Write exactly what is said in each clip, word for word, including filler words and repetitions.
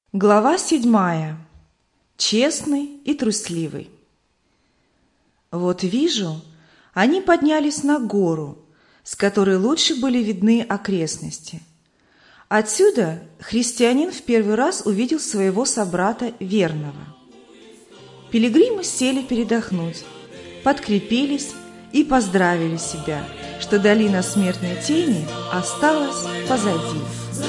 Глава седьмая. Честный и трусливый. Вот вижу, они поднялись на гору, с которой лучше были видны окрестности. Отсюда христианин в первый раз увидел своего собрата верного. Пилигримы сели передохнуть, подкрепились и поздравили себя, что долина смертной тени осталась позади.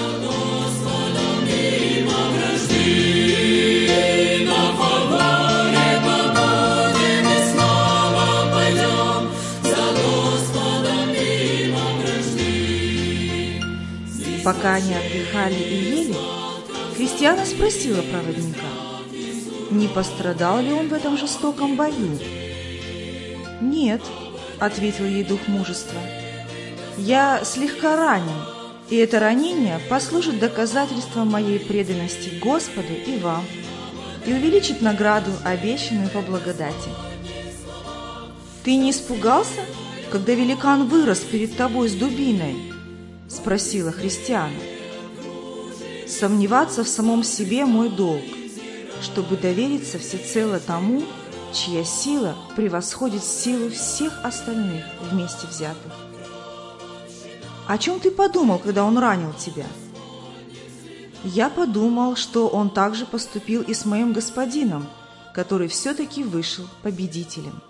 Пока они отдыхали и ели, Христиана спросила проводника, не пострадал ли он в этом жестоком бою. «Нет», — ответил ей дух мужества, — «я слегка ранен, и это ранение послужит доказательством моей преданности Господу и вам и увеличит награду, обещанную по благодати». «Ты не испугался, когда великан вырос перед тобой с дубиной?» — спросила Христиана. «Сомневаться в самом себе мой долг, чтобы довериться всецело тому, чья сила превосходит силу всех остальных вместе взятых». «О чем ты подумал, когда он ранил тебя?» «Я подумал, что он также поступил и с моим господином, который все-таки вышел победителем».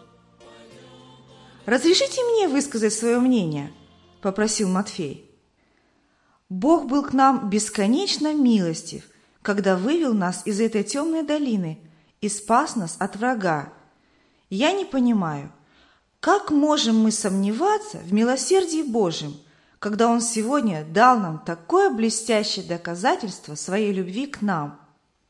«Разрешите мне высказать свое мнение?» — попросил Матфей. «Бог был к нам бесконечно милостив, когда вывел нас из этой темной долины и спас нас от врага. Я не понимаю, как можем мы сомневаться в милосердии Божьем, когда Он сегодня дал нам такое блестящее доказательство своей любви к нам?»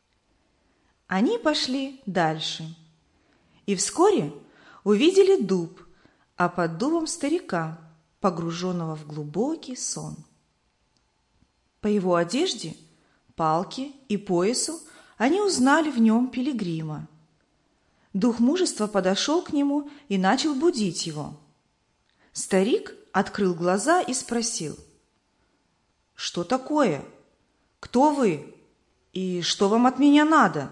Они пошли дальше и вскоре увидели дуб, а под дубом старика, погруженного в глубокий сон. По его одежде, палке и поясу они узнали в нем пилигрима. Дух мужества подошел к нему и начал будить его. Старик открыл глаза и спросил: «Что такое? Кто вы? И что вам от меня надо?»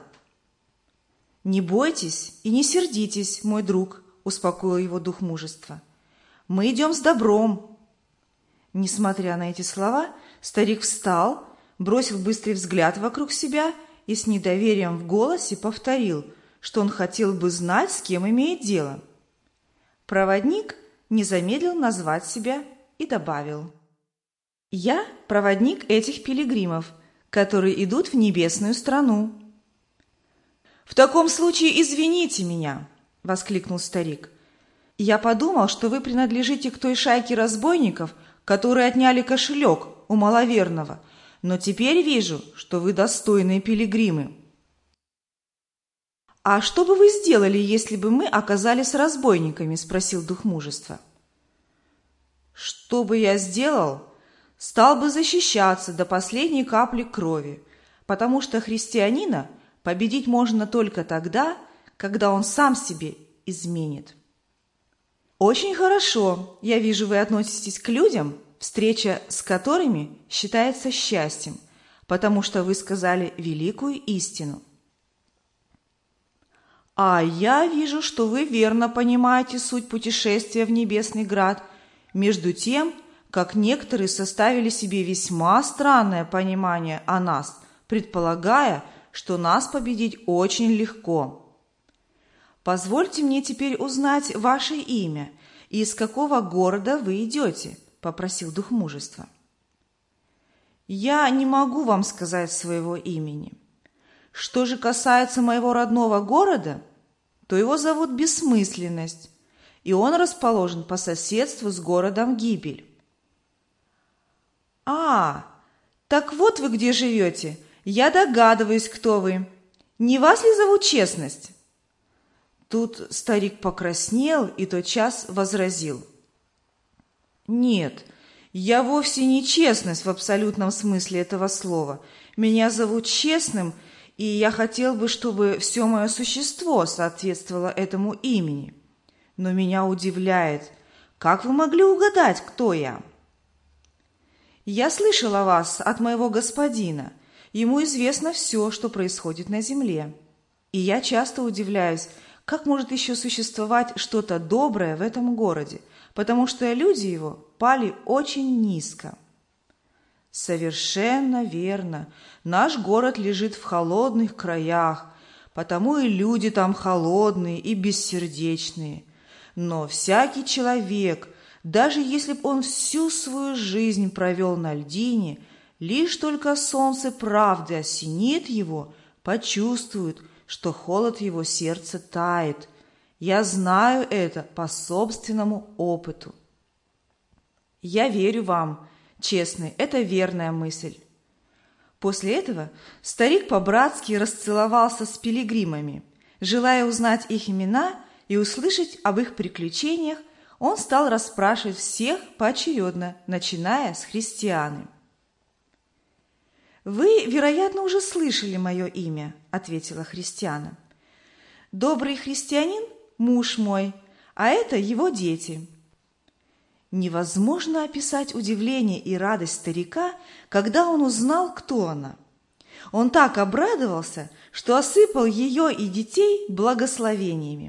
«Не бойтесь и не сердитесь, мой друг», — успокоил его дух мужества. «Мы идем с добром». Несмотря на эти слова, старик встал, бросил быстрый взгляд вокруг себя и с недоверием в голосе повторил, что он хотел бы знать, с кем имеет дело. Проводник не замедлил назвать себя и добавил: «Я проводник этих пилигримов, которые идут в небесную страну». «В таком случае извините меня», — воскликнул старик. «Я подумал, что вы принадлежите к той шайке разбойников, которые отняли кошелек у маловерного, но теперь вижу, что вы достойные пилигримы». «А что бы вы сделали, если бы мы оказались разбойниками?» – спросил дух мужества. «Что бы я сделал? Стал бы защищаться до последней капли крови, потому что христианина победить можно только тогда, когда он сам себе изменит». «Очень хорошо. Я вижу, вы относитесь к людям, встреча с которыми считается счастьем, потому что вы сказали великую истину. А я вижу, что вы верно понимаете суть путешествия в Небесный Град, между тем, как некоторые составили себе весьма странное понимание о нас, предполагая, что нас победить очень легко. Позвольте мне теперь узнать ваше имя и из какого города вы идете», – попросил дух мужества. «Я не могу вам сказать своего имени. Что же касается моего родного города, то его зовут Бессмысленность, и он расположен по соседству с городом Гибель». «А, так вот вы где живете. Я догадываюсь, кто вы. Не вас ли зовут Честность?» Тут старик покраснел и тотчас возразил: «Нет, я вовсе не Честность в абсолютном смысле этого слова. Меня зовут Честным, и я хотел бы, чтобы все мое существо соответствовало этому имени. Но меня удивляет, как вы могли угадать, кто я?» «Я слышал о вас от моего господина, Ему известно все, что происходит на земле. И я часто удивляюсь, как может еще существовать что-то доброе в этом городе, потому что люди его пали очень низко. Совершенно верно. Наш город лежит в холодных краях, потому и люди там холодные и бессердечные. Но всякий человек, даже если б он всю свою жизнь провел на льдине, лишь только солнце правды осенит его, почувствует, что холод его сердца тает. Я знаю это по собственному опыту. Я верю вам, честный, это верная мысль. После этого старик по-братски расцеловался с пилигримами. Желая узнать их имена и услышать об их приключениях, он стал расспрашивать всех поочередно, начиная с христианы. «Вы, вероятно, уже слышали мое имя», — ответила христиана. «Добрый христианин – муж мой, а это его дети». Невозможно описать удивление и радость старика, когда он узнал, кто она. Он так обрадовался, что осыпал ее и детей благословениями.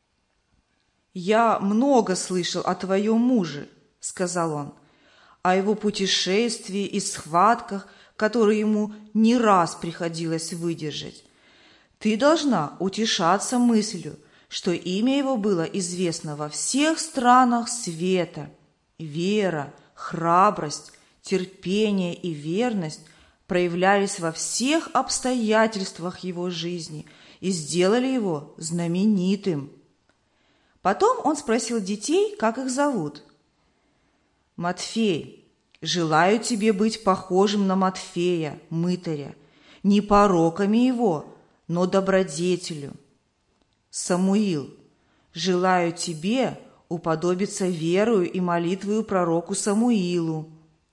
«Я много слышал о твоем муже», — сказал он, «о его путешествии и схватках, которые ему не раз приходилось выдержать. Ты должна утешаться мыслью, что имя его было известно во всех странах света. Вера, храбрость, терпение и верность проявлялись во всех обстоятельствах его жизни и сделали его знаменитым». Потом он спросил детей, как их зовут. «Матфей, желаю тебе быть похожим на Матфея, мытаря, не пороками его, но добродетелю. Самуил, желаю тебе уподобиться верою и молитвою пророку Самуилу.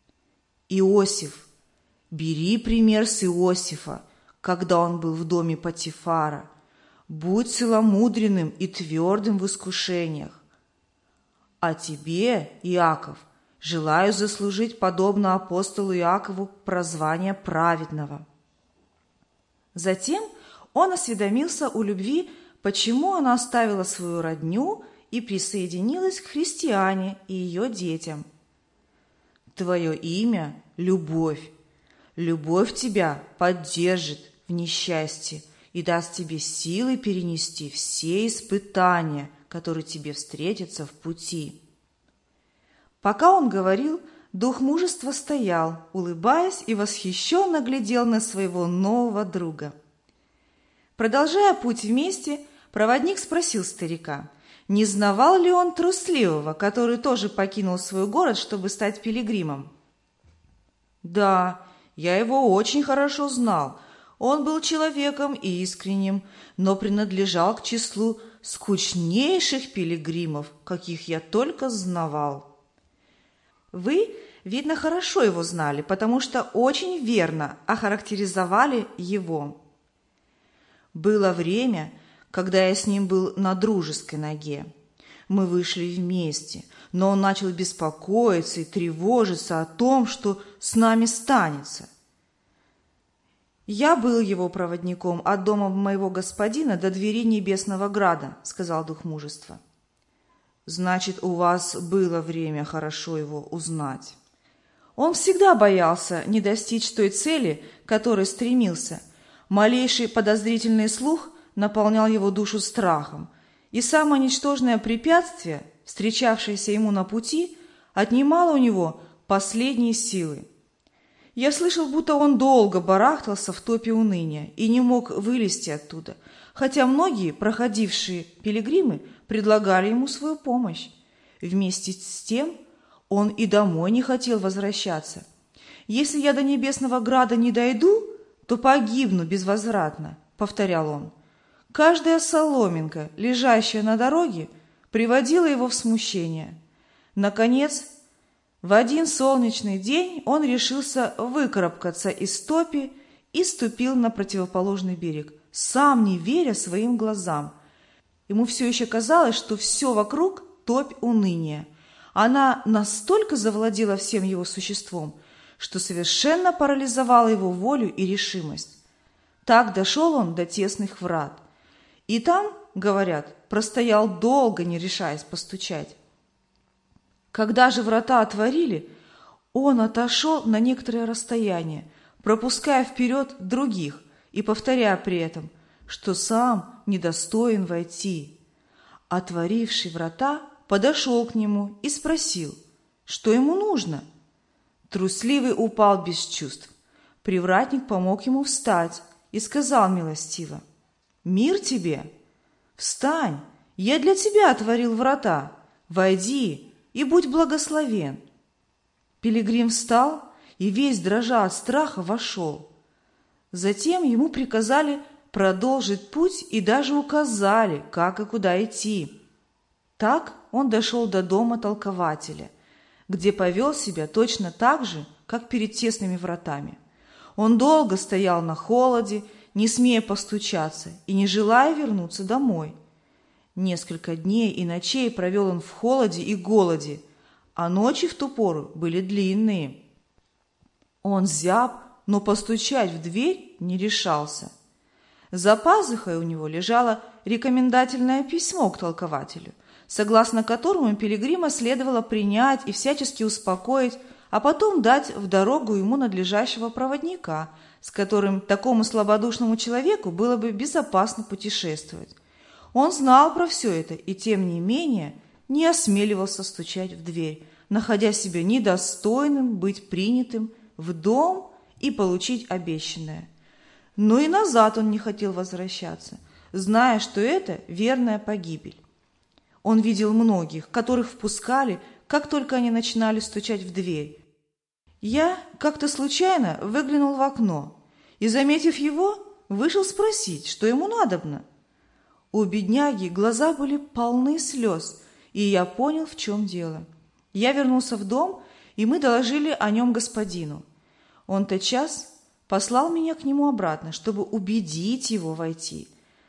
Иосиф, бери пример с Иосифа, когда он был в доме Потифара. Будь целомудренным и твердым в искушениях. А тебе, Иаков, желаю заслужить, подобно апостолу Иакову, прозвание праведного». Затем он осведомился у любви, почему она оставила свою родню и присоединилась к христиане и ее детям. «Твое имя – любовь. Любовь тебя поддержит в несчастье и даст тебе силы перенести все испытания, которые тебе встретятся в пути». Пока он говорил, дух мужества стоял, улыбаясь и восхищенно глядел на своего нового друга. Продолжая путь вместе, проводник спросил старика, не знавал ли он трусливого, который тоже покинул свой город, чтобы стать пилигримом. «Да, я его очень хорошо знал. Он был человеком искренним, но принадлежал к числу скучнейших пилигримов, каких я только знавал». Вы, видно, хорошо его знали, потому что очень верно охарактеризовали его. Было время, когда я с ним был на дружеской ноге. Мы вышли вместе, но он начал беспокоиться и тревожиться о том, что с нами станется. «Я был его проводником от дома моего господина до двери Небесного Града», — сказал дух мужества. «Значит, у вас было время хорошо его узнать». Он всегда боялся не достичь той цели, к которой стремился. Малейший подозрительный слух наполнял его душу страхом, и самое ничтожное препятствие, встречавшееся ему на пути, отнимало у него последние силы. Я слышал, будто он долго барахтался в топе уныния и не мог вылезти оттуда, хотя многие проходившие пилигримы предлагали ему свою помощь. Вместе с тем он и домой не хотел возвращаться. «Если я до Небесного Града не дойду, то погибну безвозвратно», — повторял он. Каждая соломинка, лежащая на дороге, приводила его в смущение. Наконец, в один солнечный день он решился выкарабкаться из топи и ступил на противоположный берег, сам не веря своим глазам. Ему все еще казалось, что все вокруг – топь уныния. Она настолько завладела всем его существом, что совершенно парализовало его волю и решимость. Так дошел он до тесных врат. И там, говорят, простоял долго, не решаясь постучать. Когда же врата отворили, он отошел на некоторое расстояние, пропуская вперед других и повторяя при этом, что сам недостоин войти. Отворивший врата подошел к нему и спросил, что ему нужно. Трусливый упал без чувств. Привратник помог ему встать и сказал милостиво: «Мир тебе! Встань, я для тебя отворил врата, войди и будь благословен». Пилигрим встал и, весь дрожа от страха, вошел. Затем ему приказали продолжить путь и даже указали, как и куда идти. Так он дошел до дома толкователя, где повел себя точно так же, как перед тесными вратами. Он долго стоял на холоде, не смея постучаться и не желая вернуться домой. Несколько дней и ночей провел он в холоде и голоде, а ночи в ту пору были длинные. Он зяб, но постучать в дверь не решался. За пазухой у него лежало рекомендательное письмо к толкователю, согласно которому пилигрима следовало принять и всячески успокоить, а потом дать в дорогу ему надлежащего проводника, с которым такому слабодушному человеку было бы безопасно путешествовать. Он знал про все это и, тем не менее, не осмеливался стучать в дверь, находя себя недостойным быть принятым в дом и получить обещанное. Но и назад он не хотел возвращаться, зная, что это верная погибель. Он видел многих, которых впускали, как только они начинали стучать в дверь. Я как-то случайно выглянул в окно и, заметив его, вышел спросить, что ему надобно. У бедняги глаза были полны слез, и я понял, в чем дело. Я вернулся в дом, и мы доложили о нем господину. Он тотчас послал меня к нему обратно, чтобы убедить его войти.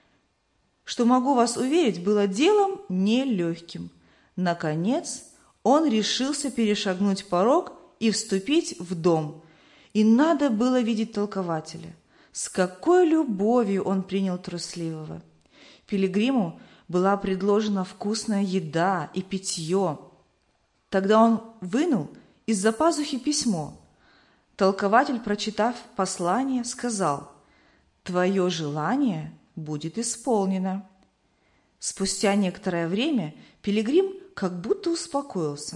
Что, могу вас уверить, было делом нелегким. Наконец, он решился перешагнуть порог и вступить в дом. И надо было видеть толкователя. С какой любовью он принял трусливого. Пилигриму была предложена вкусная еда и питье. Тогда он вынул из-за пазухи письмо. Толкователь, прочитав послание, сказал: «Твое желание будет исполнено». Спустя некоторое время Пилигрим как будто успокоился.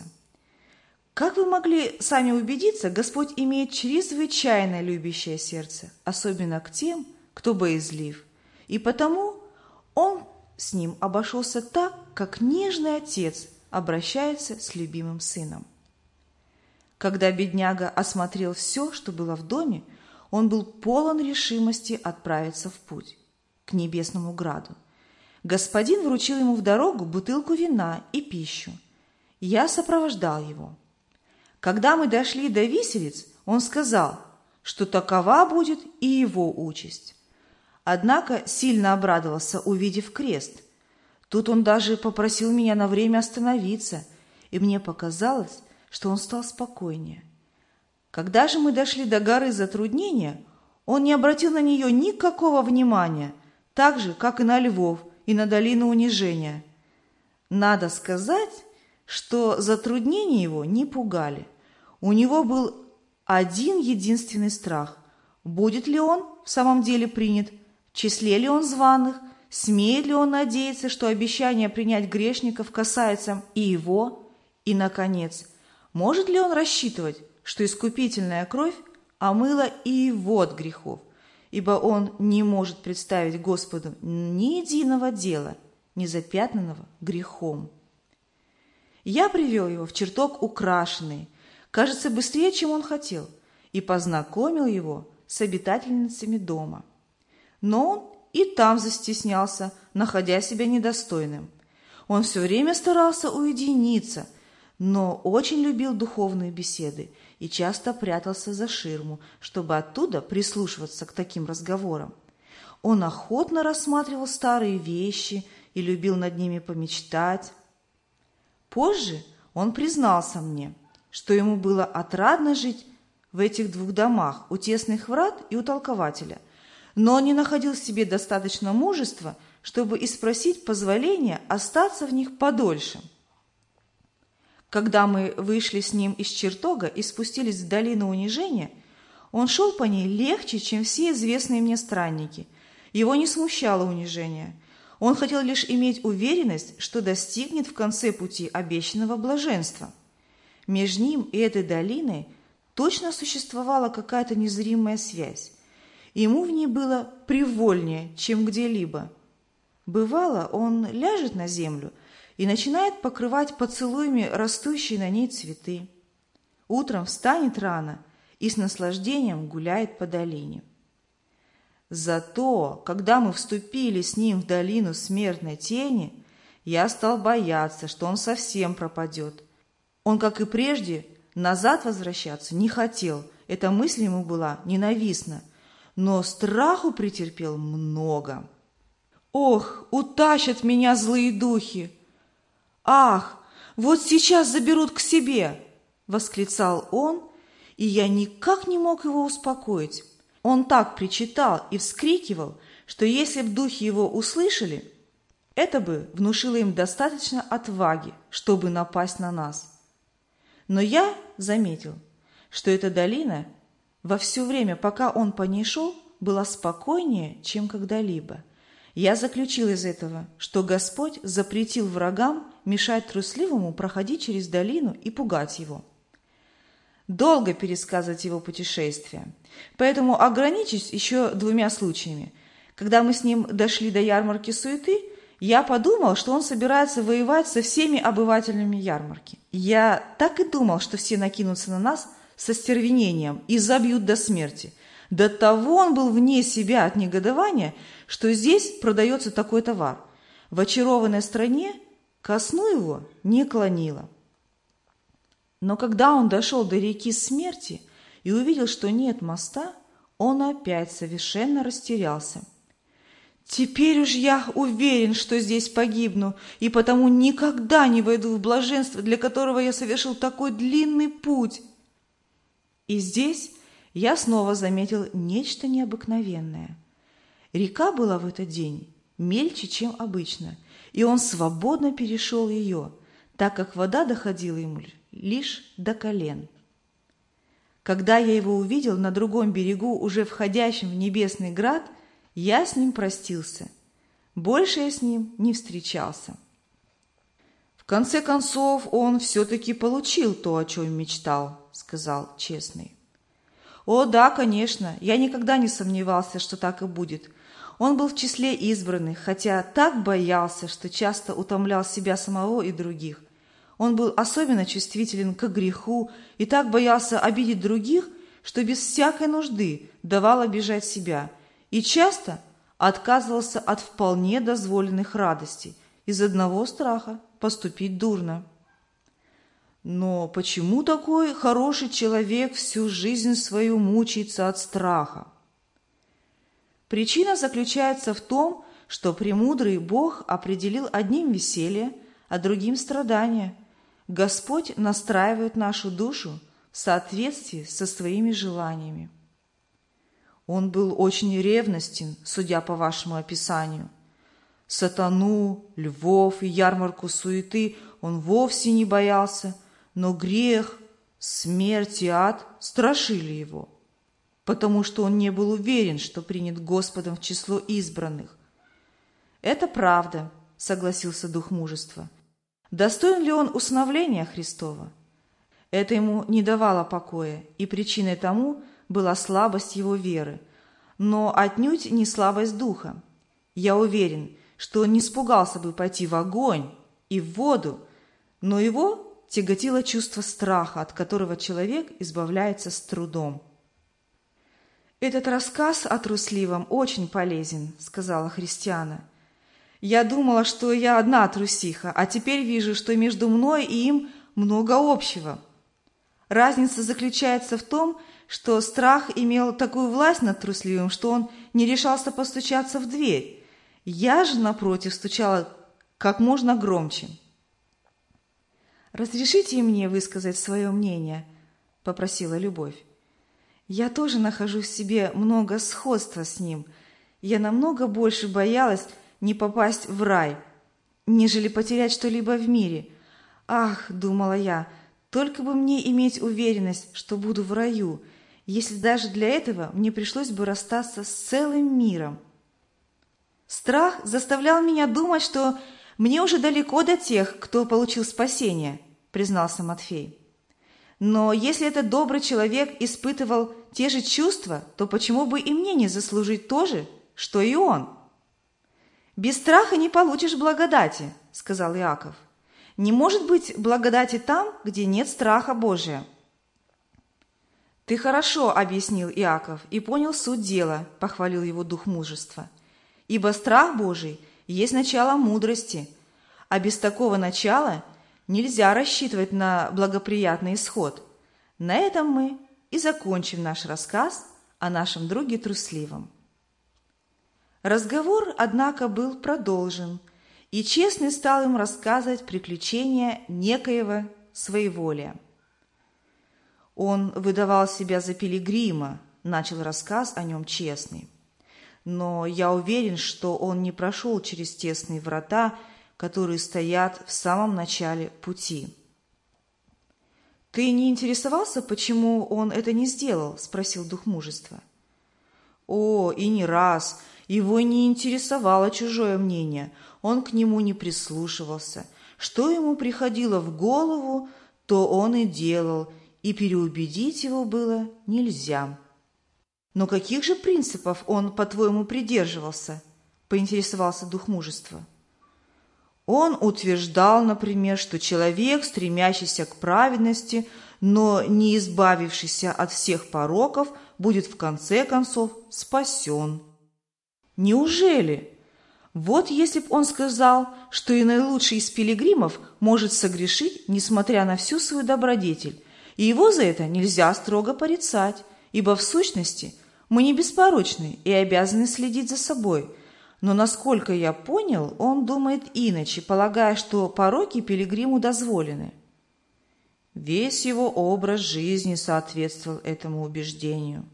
Как вы могли сами убедиться, Господь имеет чрезвычайно любящее сердце, особенно к тем, кто боязлив, и потому Он с ним обошелся так, как нежный отец обращается с любимым сыном. Когда бедняга осмотрел все, что было в доме, он был полон решимости отправиться в путь к небесному граду. Господин вручил ему в дорогу бутылку вина и пищу. Я сопровождал его. Когда мы дошли до виселиц, он сказал, что такова будет и его участь. Однако сильно обрадовался, увидев крест. Тут он даже попросил меня на время остановиться, и мне показалось, что он стал спокойнее. Когда же мы дошли до горы Затруднения, он не обратил на нее никакого внимания, так же, как и на львов и на долину унижения. Надо сказать, что затруднения его не пугали. У него был один единственный страх. Будет ли он в самом деле принят, в числе ли он званых, смеет ли он надеяться, что обещание принять грешников касается и его, и, наконец, может ли он рассчитывать, что искупительная кровь омыла и его от грехов, ибо он не может представить Господу ни единого дела, не запятнанного грехом. Я привел его в чертог украшенный, кажется, быстрее, чем он хотел, и познакомил его с обитательницами дома. Но он и там застеснялся, находя себя недостойным. Он все время старался уединиться, но очень любил духовные беседы и часто прятался за ширму, чтобы оттуда прислушиваться к таким разговорам. Он охотно рассматривал старые вещи и любил над ними помечтать. Позже он признался мне, что ему было отрадно жить в этих двух домах, у тесных врат и у толкователя, но он не находил в себе достаточно мужества, чтобы и спросить позволения остаться в них подольше. Когда мы вышли с ним из чертога и спустились в долину унижения, он шел по ней легче, чем все известные мне странники. Его не смущало унижение. Он хотел лишь иметь уверенность, что достигнет в конце пути обещанного блаженства. Между ним и этой долиной точно существовала какая-то незримая связь. Ему в ней было привольнее, чем где-либо. Бывало, он ляжет на землю и начинает покрывать поцелуями растущие на ней цветы. Утром встанет рано и с наслаждением гуляет по долине. Зато, когда мы вступили с ним в долину смертной тени, я стал бояться, что он совсем пропадет. Он, как и прежде, назад возвращаться не хотел, эта мысль ему была ненавистна, но страху претерпел много. «Ох, утащат меня злые духи! Ах, вот сейчас заберут к себе!» — восклицал он, и я никак не мог его успокоить. Он так причитал и вскрикивал, что если б духи его услышали, это бы внушило им достаточно отваги, чтобы напасть на нас. Но я заметил, что эта долина во все время, пока он по ней шел, была спокойнее, чем когда-либо. Я заключил из этого, что Господь запретил врагам мешать трусливому проходить через долину и пугать его. Долго пересказывать его путешествия, поэтому ограничусь еще двумя случаями. Когда мы с ним дошли до ярмарки суеты, я подумал, что он собирается воевать со всеми обывателями ярмарки. Я так и думал, что все накинутся на нас со стервенением и забьют до смерти. До того он был вне себя от негодования, что здесь продается такой товар. В очарованной стране ко сну его не клонило. Но когда он дошел до реки смерти и увидел, что нет моста, он опять совершенно растерялся. «Теперь уж я уверен, что здесь погибну, и потому никогда не войду в блаженство, для которого я совершил такой длинный путь». И здесь я снова заметил нечто необыкновенное. Река была в этот день мельче, чем обычно, и он свободно перешел ее, так как вода доходила ему лишь до колен. Когда я его увидел на другом берегу, уже входящем в небесный град, я с ним простился. Больше я с ним не встречался. В конце концов, он все-таки получил то, о чем мечтал, сказал честный. О, да, конечно, я никогда не сомневался, что так и будет. Он был в числе избранных, хотя так боялся, что часто утомлял себя самого и других. Он был особенно чувствителен к греху и так боялся обидеть других, что без всякой нужды давал обижать себя, и часто отказывался от вполне дозволенных радостей из одного страха поступить дурно. Но почему такой хороший человек всю жизнь свою мучается от страха? Причина заключается в том, что премудрый Бог определил одним веселье, а другим страдания. Господь настраивает нашу душу в соответствии со своими желаниями. Он был очень ревностен, судя по вашему описанию. Сатану, львов и ярмарку суеты он вовсе не боялся, но грех, смерть и ад страшили его, потому что он не был уверен, что принят Господом в число избранных. «Это правда», — согласился дух мужества. Достоин ли он усыновления Христова? Это ему не давало покоя, и причиной тому была слабость его веры, но отнюдь не слабость духа. Я уверен, что он не испугался бы пойти в огонь и в воду, но его тяготило чувство страха, от которого человек избавляется с трудом. «Этот рассказ о трусливом очень полезен», — сказала Христиана. «Я думала, что я одна трусиха, а теперь вижу, что между мной и им много общего. Разница заключается в том, что страх имел такую власть над трусливым, что он не решался постучаться в дверь. Я же, напротив, стучала как можно громче». «Разрешите мне высказать свое мнение?» – попросила Любовь. Я тоже нахожу в себе много сходства с ним. Я намного больше боялась не попасть в рай, нежели потерять что-либо в мире. Ах, думала я, только бы мне иметь уверенность, что буду в раю, если даже для этого мне пришлось бы расстаться с целым миром. Страх заставлял меня думать, что мне уже далеко до тех, кто получил спасение, признался Матфей. Но если этот добрый человек испытывал те же чувства, то почему бы и мне не заслужить то же, что и он? «Без страха не получишь благодати», — сказал Иаков. «Не может быть благодати там, где нет страха Божия». «Ты хорошо объяснил, Иаков, и понял суть дела», — похвалил его дух мужества. «Ибо страх Божий есть начало мудрости, а без такого начала нельзя рассчитывать на благоприятный исход». На этом мы и закончим наш рассказ о нашем друге трусливом. Разговор, однако, был продолжен, и честный стал им рассказывать приключения некоего своеволия. Он выдавал себя за пилигрима, начал рассказ о нем честный. Но я уверен, что он не прошел через тесные врата, которые стоят в самом начале пути. «Ты не интересовался, почему он это не сделал?» – спросил дух мужества. «О, и не раз. Его не интересовало чужое мнение. Он к нему не прислушивался. Что ему приходило в голову, то он и делал, и переубедить его было нельзя». «Но каких же принципов он, по-твоему, придерживался?» – поинтересовался дух мужества. Он утверждал, например, что человек, стремящийся к праведности, но не избавившийся от всех пороков, будет в конце концов спасен. Неужели? Вот если б он сказал, что и наилучший из пилигримов может согрешить, несмотря на всю свою добродетель, и его за это нельзя строго порицать, ибо в сущности мы не беспорочны и обязаны следить за собой. Но, насколько я понял, он думает иначе, полагая, что пороки пилигриму дозволены. Весь его образ жизни соответствовал этому убеждению.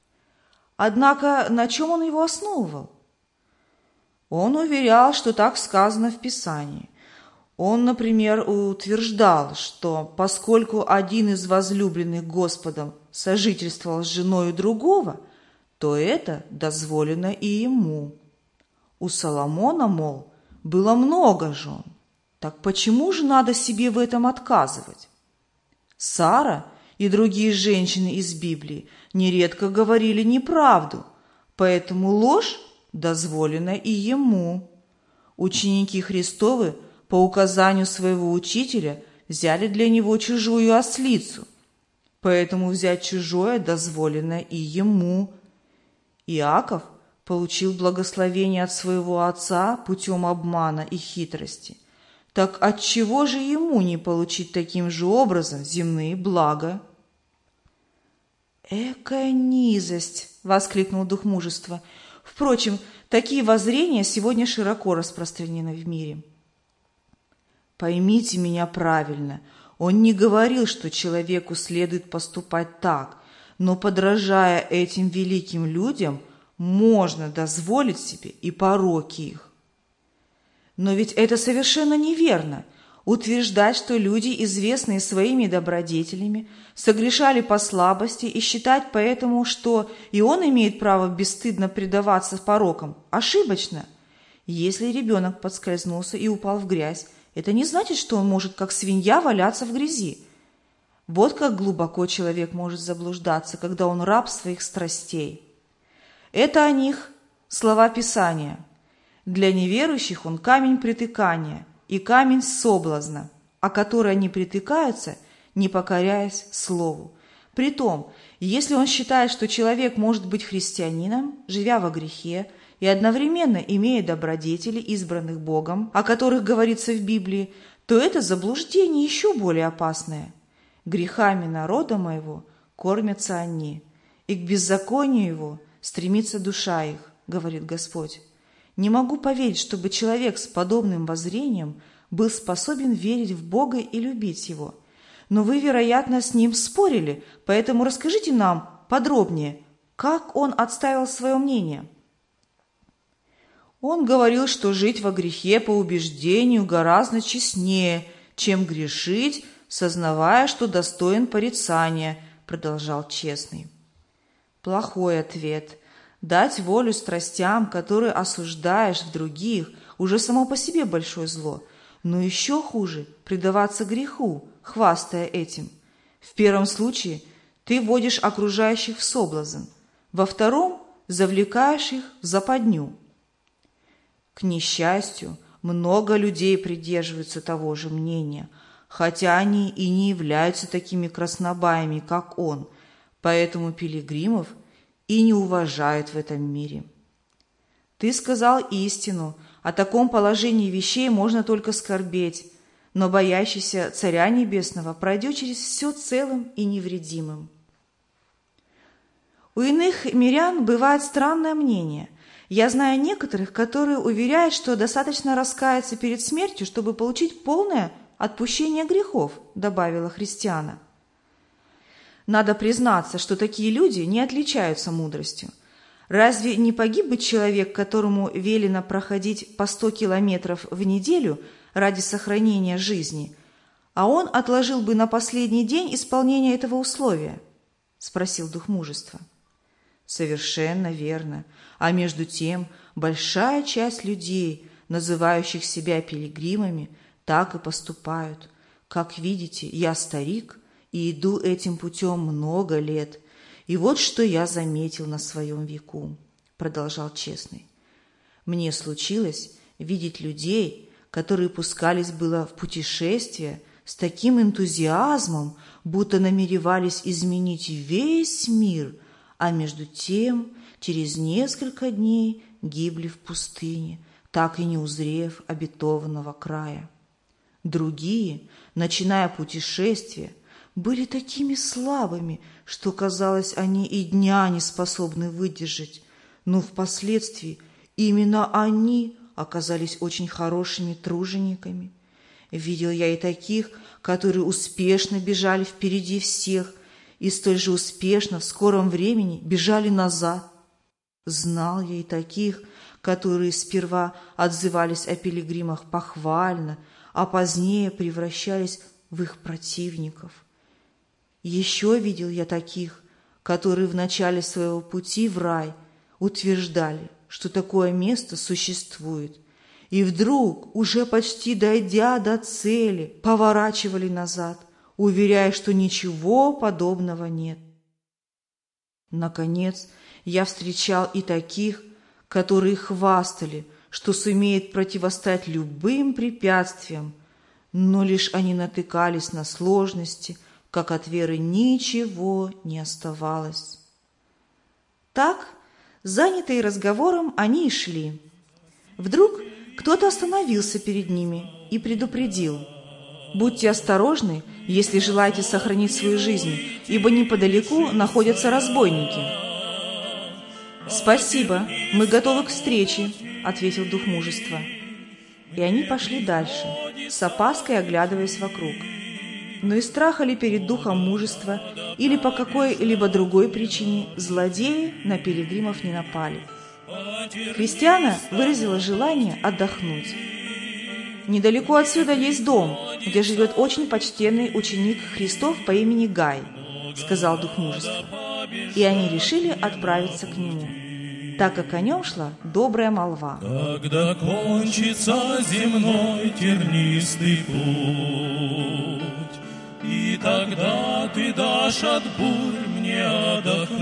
Однако на чем он его основывал? Он уверял, что так сказано в Писании. Он, например, утверждал, что поскольку один из возлюбленных Господом сожительствовал с женою другого, то это дозволено и ему. У Соломона, мол, было много жен. Так почему же надо себе в этом отказывать? Сара и другие женщины из Библии нередко говорили неправду, поэтому ложь дозволена и ему. Ученики Христовы по указанию своего учителя взяли для него чужую ослицу, поэтому взять чужое дозволено и ему. Иаков получил благословение от своего отца путем обмана и хитрости. Так отчего же ему не получить таким же образом земные блага? «Экая низость!» — воскликнул дух мужества. Впрочем, такие воззрения сегодня широко распространены в мире. Поймите меня правильно, он не говорил, что человеку следует поступать так, но, подражая этим великим людям, можно дозволить себе и пороки их. Но ведь это совершенно неверно. Утверждать, что люди, известные своими добродетелями, согрешали по слабости, и считать поэтому, что и он имеет право бесстыдно предаваться порокам, ошибочно. Если ребенок подскользнулся и упал в грязь, это не значит, что он может, как свинья, валяться в грязи. Вот как глубоко человек может заблуждаться, когда он раб своих страстей. Это о них слова Писания. Для неверующих он камень притыкания и камень соблазна, о который они притыкаются, не покоряясь слову. Притом, если он считает, что человек может быть христианином, живя во грехе, и одновременно имея добродетели, избранных Богом, о которых говорится в Библии, то это заблуждение еще более опасное. Грехами народа моего кормятся они, и к беззаконию его стремится душа их, говорит Господь. Не могу поверить, чтобы человек с подобным воззрением был способен верить в Бога и любить Его. Но вы, вероятно, с ним спорили, поэтому расскажите нам, подробнее, как он отстаивал свое мнение? Он говорил, что жить во грехе по убеждению гораздо честнее, чем грешить, сознавая, что достоин порицания, продолжал честный. Плохой ответ. Дать волю страстям, которые осуждаешь в других, уже само по себе большое зло. Но еще хуже – предаваться греху, хвастая этим. В первом случае ты вводишь окружающих в соблазн, во втором – завлекаешь их в западню. К несчастью, много людей придерживаются того же мнения, хотя они и не являются такими краснобаями, как он, поэтому пилигримов и не уважают в этом мире. Ты сказал истину, о таком положении вещей можно только скорбеть, но боящийся Царя Небесного пройдет через все целым и невредимым. У иных мирян бывает странное мнение. Я знаю некоторых, которые уверяют, что достаточно раскаяться перед смертью, чтобы получить полное отпущение грехов, добавила христиана. Надо признаться, что такие люди не отличаются мудростью. Разве не погиб бы человек, которому велено проходить по сто километров в неделю ради сохранения жизни, а он отложил бы на последний день исполнение этого условия? Спросил дух мужества. Совершенно верно. А между тем, большая часть людей, называющих себя пилигримами, так и поступают. Как видите, я старик и иду этим путем много лет. И вот что я заметил на своем веку, продолжал честный. Мне случилось видеть людей, которые пускались было в путешествие с таким энтузиазмом, будто намеревались изменить весь мир, а между тем через несколько дней гибли в пустыне, так и не узрев обетованного края. Другие, начиная путешествие, были такими слабыми, что, казалось, они и дня не способны выдержать, но впоследствии именно они оказались очень хорошими тружениками. Видел я и таких, которые успешно бежали впереди всех и столь же успешно в скором времени бежали назад. Знал я и таких, которые сперва отзывались о пилигримах похвально, а позднее превращались в их противников. Еще видел я таких, которые в начале своего пути в рай утверждали, что такое место существует, и вдруг, уже почти дойдя до цели, поворачивали назад, уверяя, что ничего подобного нет. Наконец, я встречал и таких, которые хвастали, что сумеют противостоять любым препятствиям, но лишь они натыкались на сложности, как от веры ничего не оставалось. Так, занятые разговором, они и шли. Вдруг кто-то остановился перед ними и предупредил: «Будьте осторожны, если желаете сохранить свою жизнь, ибо неподалеку находятся разбойники». «Спасибо, мы готовы к встрече», — ответил дух мужества. И они пошли дальше, с опаской оглядываясь вокруг. Но из страха ли перед духом мужества или по какой-либо другой причине злодеи на пилигримов не напали. Христиана выразила желание отдохнуть. «Недалеко отсюда есть дом, где живет очень почтенный ученик Христов по имени Гай», — сказал дух мужества. И они решили отправиться к нему, так как о нем шла добрая молва. Когда кончится земной тернистый путь, и тогда ты дашь от бурь мне отдохнуть,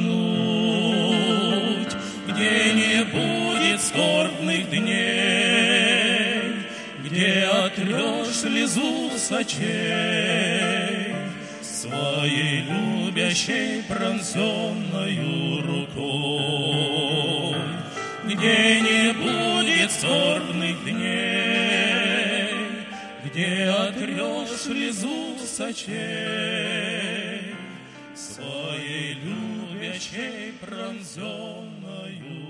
где не будет скорбных дней, где отрешь слезу с очей своей любящей пронзенною рукой, где не будет скорбных дней, где отрешь слезу с очей своей любящей пронзенною